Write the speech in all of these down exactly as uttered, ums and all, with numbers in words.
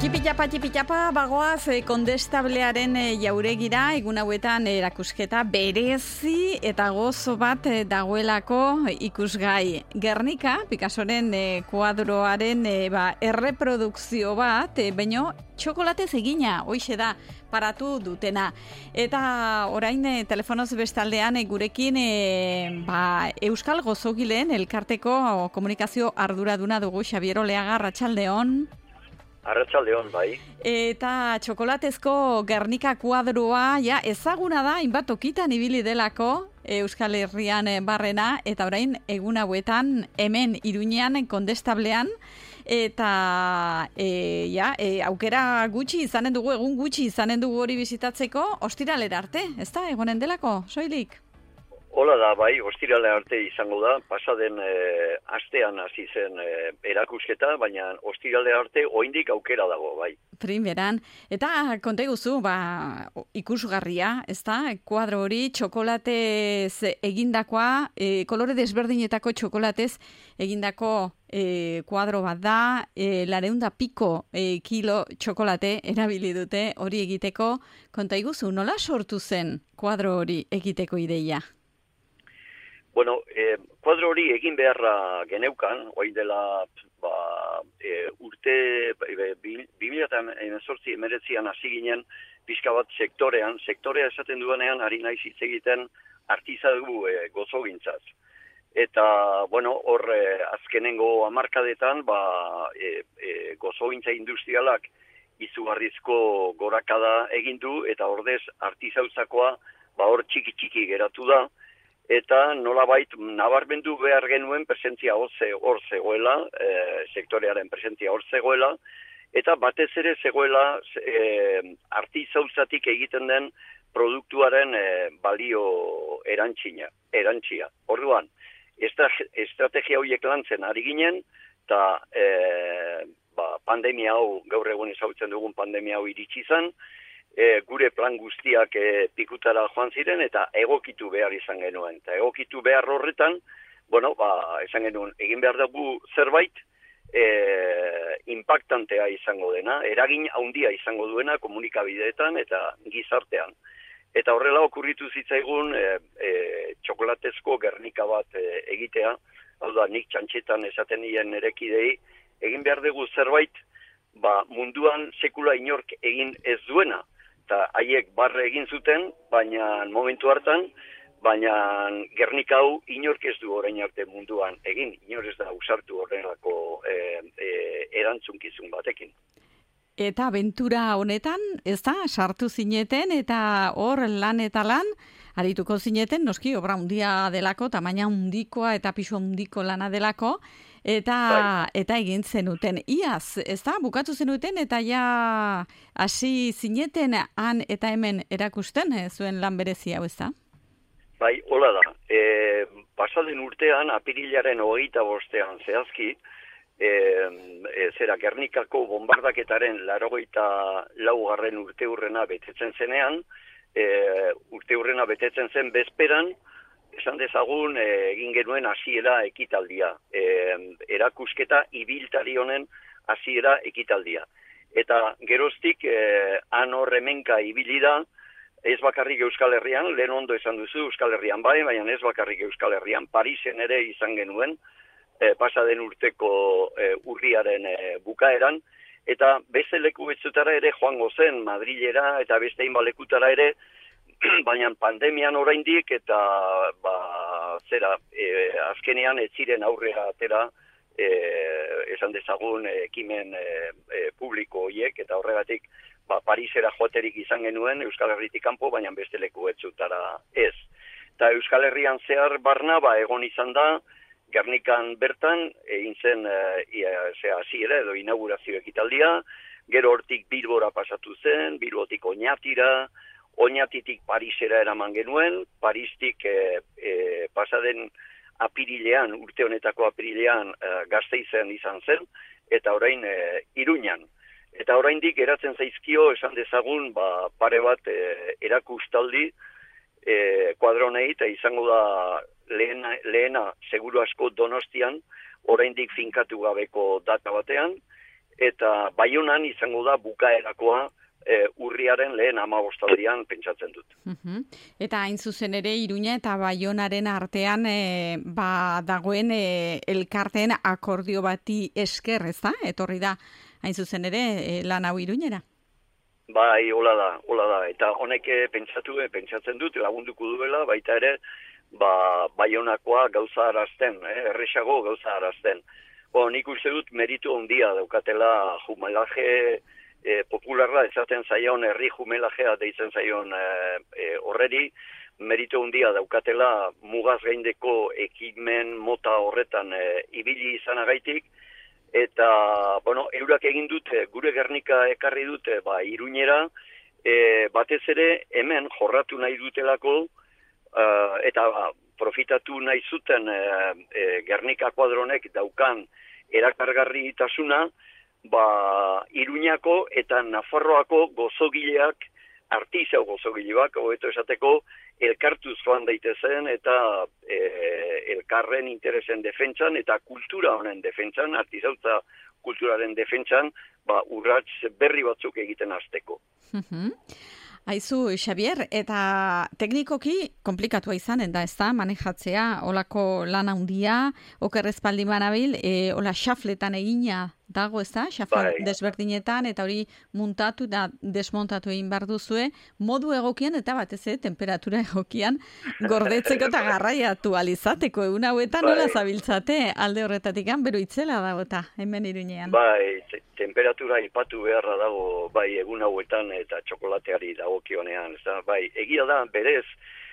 Tipitapa, tipitapa, bagoaz eh, kondestablearen eh, jauregira, egun hauetan erakusketa berezi eta gozo bat eh, dagoelako ikusgai. Gernika, Picassoren eh, kuadroaren eh, ba, erreprodukzio bat, eh, baino txokolatez egina, hoixe da, paratu dutena. Eta orain eh, telefonoz bestaldean eh, gurekin eh, ba, Euskal Gozogileen elkarteko komunikazio arduraduna dugu Xabier Oleaga, arratsaldeon. Arratsaldeon, bai. Eta txokolatezko Gernika kuadroa ja ezaguna da, hainbat tokitan ibili delako Euskal Herrian barrena, eta orain egun hauetan hemen Iruñean kondestablean, eta e, ja, e, aukera gutxi izanen dugu, egun gutxi izanen dugu hori bizitatzeko, ostiralera arte, ez da, egonen delako, soilik? Hola da, bai, ostirale arte izango da, pasaden e, astean hasi zen e, erakusketa, baina ostirale arte oraindik aukera dago, bai. Primeran, eta konta iguzu, ba, ikusgarria, ez da, kuadro hori txokolatez egindakoa, e, kolore desberdinetako txokolatez egindako e, kuadro bat da, e, lareunda piko e, kilo txokolate erabili dute hori egiteko. Konta iguzu, nola sortu zen kuadro hori egiteko ideia? Bueno, eh, kuadro hori egin beharra geneukan, orain dela ba, e, urte bi mila hemezortzi hemeretzian hasi ginen pixka bat sektorean, sektorea esaten duenean ari naiz hitz egiten artizadu e, gozogintzaz. Eta, bueno, hor e, azkenengo hamarkadetan ba, e, e, gozogintza industrialak izugarrizko gorakada egin du, eta ordez artizautzakoa ba, hor txiki-txiki geratu da, eta nolabait nabarmendu behar genuen presentzia hor zegoela, e, sektorearen presentzia hor zegoela, eta batez ere zegoela e, artizautzatik egiten den produktuaren e, balio erantzia. erantzia. Orduan, estrategia horiek lantzen ari ginen, eta e, ba, pandemia hau, gaur egun ezagutzen dugun pandemia hau iritsi zen, E, gure plan guztiak e, pikutara joan ziren eta egokitu behar izan genuen. Eta egokitu behar horretan, bueno, ba, esan genuen, egin behar dugu zerbait e, impactantea izango dena, eragin handia izango duena komunikabideetan eta gizartean. Eta horrela okurritu zitzaigun e, e, txokolatezko Gernika bat e, egitea, hau da, nik txantxetan esaten nien erekidei, egin behar dugu zerbait ba, munduan sekula inork egin ez duena. Eta haiek barre egin zuten, baina momentu hartan, baina Gernika hau inork ez du orain arte munduan egin, inor ez da usartu horrelako e, e, erantzunkizun batekin. Eta abentura honetan, ez da, sartu zineten, eta hor lan eta lan, arituko zineten, noski, obra hundia delako, tamaina hundikoa eta pisu hundiko lana delako, eta bai. Eta egin zenuten. Iaz, ez da, bukatu zenuten, eta ja hasi zineten han eta hemen erakusten, eh, zuen lan berezi hau, ez da? Bai, hola da. E, pasaden urtean, apirilaren hogeita bostean zehazki, e, e, zera Gernikako bombardaketaren laurogeita laugarren urte hurrena betetzen zenean, e, urte hurrena betetzen zen bezperan, esan dezagun e, egin genuen hasiera ekitaldia, e, erakusketa ibiltari honen hasiera ekitaldia. Eta geroztik e, han hor hemenka ibili da, ez bakarrik Euskal Herrian, lehen ondo esan duzu Euskal Herrian bai, baina ez bakarrik Euskal Herrian, Parisen ere izan genuen, e, pasaden urteko e, urriaren e, bukaeran, eta beste leku betzutara ere joango zen, Madrilera eta beste hainbat lekutara ere, baina pandemian oraindik eta ba, zera, e, azkenean ez ziren aurrera atera e, esan dezagun e, ekimen e, e, publiko horiek, eta horregatik ba, Parisera joaterik izan genuen Euskal Herritik kanpo, baina beste leku betzutara ez. Eta Euskal Herrian zehar barna ba, egon izan da, Gernikan bertan egin zen e, zera, hasiera edo inaugurazio ekitaldia, gero hortik Bilbora pasatu zen, Bilbotik Oñatira, Oñatitik Parisera eraman genuen, Paristik e, e, pasaden apirilean, urte honetako apirilean e, Gasteizen izan zen, eta orain e, Iruñan. Eta oraindik geratzen zaizkio esan dezagun ba, pare bat e, erakustaldi e, kuadronei, eta izango da lehena, lehena seguru asko Donostian, oraindik finkatu gabeko data batean, eta Baionan izango da bukaerakoa e, urriaren lehen hamabostaldian pentsatzen dut. Uh-huh. Eta hain zuzen ere Iruña eta Baionaren artean e, ba, dagoen e, elkarteen akordio bati esker, ez da? Etorri da hain zuzen ere e, lan hau Iruñera? Bai, hola da, hola da. Eta honek pentsatu, pentsatzen dut, lagunduko duela, baita ere, ba, Baionakoa gauza arazten, eh? Erresago gauza arazten. Bo, nik uste dut meritu handia daukatela jumelaje e, popularra, ezaten zaion herri jumelajea deitzen zaion e, e, horreri, meritu handia daukatela mugaz gaindeko ekimen mota horretan e, ibili izanagaitik, eta, bueno, eurak egin dute, gure Gernika ekarri dute, ba, Iruñera, e, batez ere hemen jorratu nahi dutelako, uh, eta ba, profitatu nahi zuten e, e, Gernika kuadronek daukan erakargarritasuna, ba, Iruñako eta Nafarroako gozogileak, artizau gozogileak, hobeto esateko, elkartuz joan daitezen eta e, elkarren interesen defentsan eta kultura honen defentsan, artizautza kulturaren defentsan, ba, urrats berri batzuk egiten hasteko. Uh-huh. Aizu, Xavier, eta teknikoki komplikatua izanen da, ez da, manejatzea, olako lan handia, okerrez paldi manabil, e, ola xafletan egina dago, ez da, xafle bai. desberdinetan, eta hori muntatu da desmontatu egin behar duzue, modu egokian, eta batez ere, temperatura egokian, gordetzeko eta garraiatu alizateko, egun hauetan bai. Nola zabiltzate, alde horretatik, bero itzela dago eta, hemen Iruñean. Bai, te temperatura ipatu beharra dago, bai, egun hauetan eta txokolateari dagokionean, ez da, bai, egia da, berez,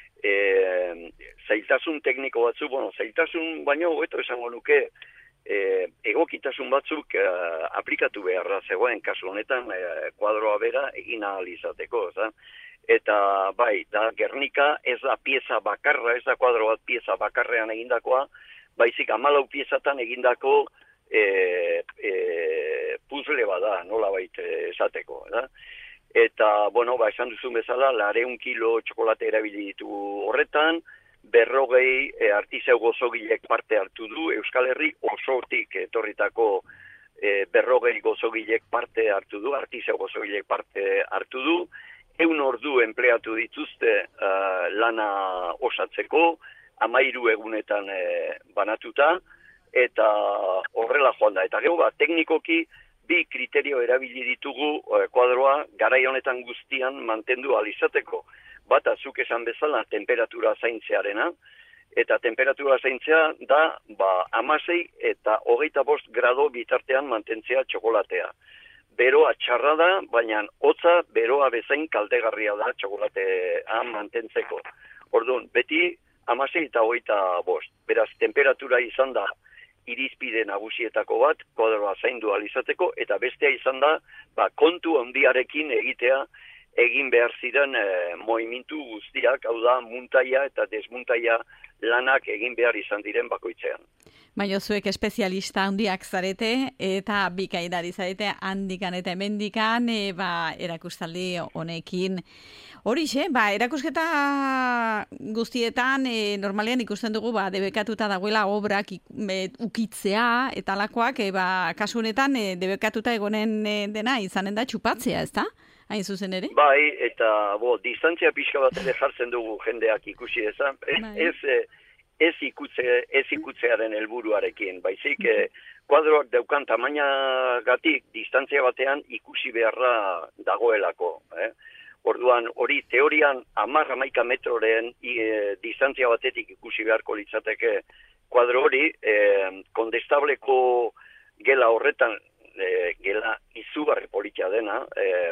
e, zailtasun tekniko batzu, bueno, zailtasun baino, hobeto esango nuke, E, egokitasun batzuk e, aplikatu beharra zegoen kasu honetan e, kuadroa bera egin ahal izateko, za? Eta bai, da Gernika ez da pieza bakarra, ez da kuadro bat pieza bakarrean egindakoa, baizik hamalau piezatan egindako e, e, puzzle bada, nola baita esateko, da? Eta, bueno, ba, esan duzun bezala, lareun kilo txokolate erabili ditu horretan, berrogei e, artizau gozogilek parte hartu du, Euskal Herri osotik etorritako e, berrogei gozogilek parte hartu du, artizau gozogilek parte hartu du, eun ordu empleatu dituzte uh, lana osatzeko, amairu egunetan e, banatuta, eta horrela joan da. Eta gero, ba, teknikoki, bi kriterio erabili ditugu e, kuadroa garai honetan guztian mantendu alizateko. Bata, zuk esan bezala, temperatura zaintzearena, eta temperatura zaintzea da, ba, amasei eta hogeita bost grado bitartean mantentzea txokolatea. Beroa txarra da, baina hotza beroa bezain kaltegarria da txokolatea mantentzeko. Orduan, beti amasei eta hogeita bost. Beraz, temperatura izan da irizpide nagusietako bat, kuadroa zaindu alizateko, eta bestea izan da, ba, kontu handiarekin egitea, egin behar ziren e, movimentu guztiak, hau da, muntaia eta desmuntaia lanak egin behar izan diren bakoitzean. Baina zuek espezialista handiak zarete, eta bikaidari zarete handikan eta hemendikan, e, ba, erakustaldi honekin. Horixe, ba, erakusketa guztietan, e, normalean ikusten dugu, ba, debekatuta dagoela obrak e, ukitzea, eta alakoak, e, ba, kasu honetan, e, debekatuta egonen e, dena, izanen da txupatzea, ez da? Hain zuzen ere? Bai, eta bo, distantzia pixka bat ere jartzen dugu jendeak ikusi ezan. Ez, ez, ez, ikutze, ez ikutzearen helburuarekin, baizik, mm -hmm. kuadroak daukan tamainagatik distantzia batean ikusi beharra dagoelako. Eh? Orduan, hori teorian hamar hamaika metroren e, distantzia batetik ikusi beharko litzateke kuadro hori, e, kondestableko gela horretan, E, gela izugarri politia dena, e,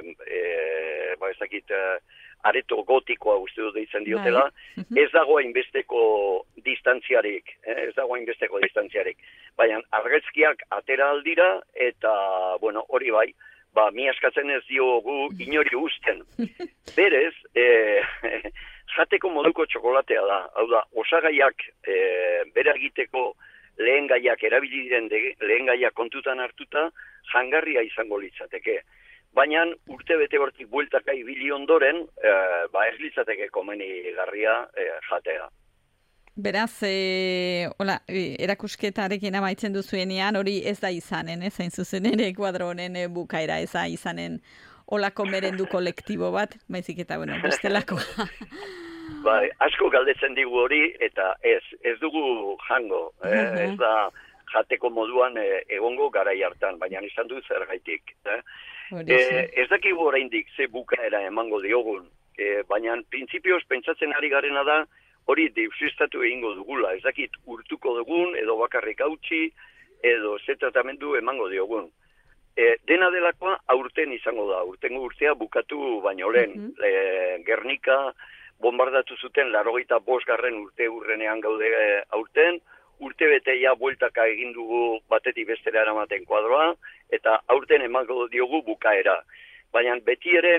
e, ba ezakit, e, areto gotikoa uste dut deitzen diotela, bai. Ez dago hainbesteko distantziarik, eh? ez dago hainbesteko distantziarik. Baina argazkiak atera aldira, eta, bueno, hori bai, ba, mi askatzen ez diogu inori usten. Berez, e, jateko moduko txokolatea da, hau da, osagaiak e, bera egiteko lehen gaiak erabili diren lehen gaiak kontutan hartuta, jangarria izango litzateke. Baina urte bete hortik bueltaka ibili ondoren, e, ba ez litzateke komenigarria e, jatea. Beraz, e, hola, e, erakusketarekin amaitzen duzuenean, hori ez da izanen, ez hain zuzen ere kuadro honen e, bukaera, ez da izanen olako merendu kolektibo bat, baizik eta, bueno, bestelako. Bai, asko galdetzen digu hori, eta ez, ez dugu jango, eh? Ez da jateko moduan e, egongo garai hartan, baina izan du zergaitik. Eh? E, ez dakigu oraindik ze bukaera emango diogun, e, baina printzipioz pentsatzen ari garena da, hori deusistatu egingo dugula, ez dakit urtuko dugun, edo bakarrik hautsi, edo ze tratamendu emango diogun. E, dena delakoa aurten izango da, urtengo urtea bukatu baino lehen. Mm -hmm. e, Gernika bombardatu zuten larogeita bosgarren urte urrenean gaude e, aurten, urte beteia bueltaka egin dugu batetik bestera eramaten kuadroa, eta aurten emango diogu bukaera. Baina beti ere,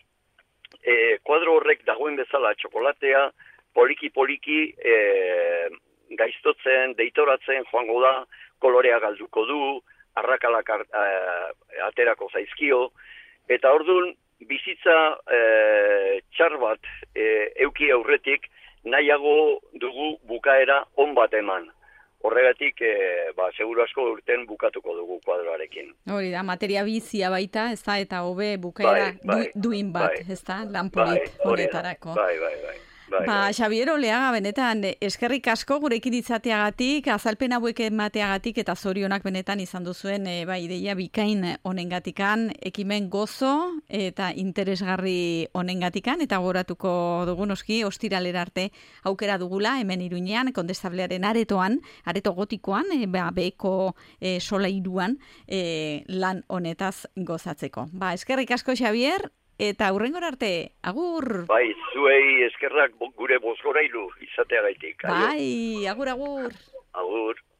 e, kuadro horrek dagoen bezala txokolatea, poliki-poliki e, gaiztotzen, deitoratzen joango da, kolorea galduko du, arrakalak e, aterako zaizkio, eta orduan bizitza e, txar bat e, euki aurretik nahiago dugu bukaera on bat eman. Horregatik, e, ba, seguru asko urten bukatuko dugu kuadroarekin. Hori da, materia bizia baita, ez da, eta hobe bukaera bai, bai, du, duin bat, bai, ez da, lan polit horretarako. Bai, bai, bai. Bai, ba, bai. Xabier Oleaga, benetan, eskerrik asko gurekin ditzateagatik, azalpen hauek emateagatik, eta zorionak benetan izan duzuen, e, ba, ideia bikain honengatikan, ekimen gozo eta interesgarri honengatikan, eta goratuko dugun oski, ostiralera arte aukera dugula, hemen Iruñean, Kondestablearen aretoan, areto gotikoan, e, ba, beheko e, sola iruan, e, lan honetaz gozatzeko. Ba, eskerrik asko, Xabier, eta hurrengor arte, agur! Bai, zuei eskerrak gure bozgorailu izateagaitik. Bai, agur, agur! Agur!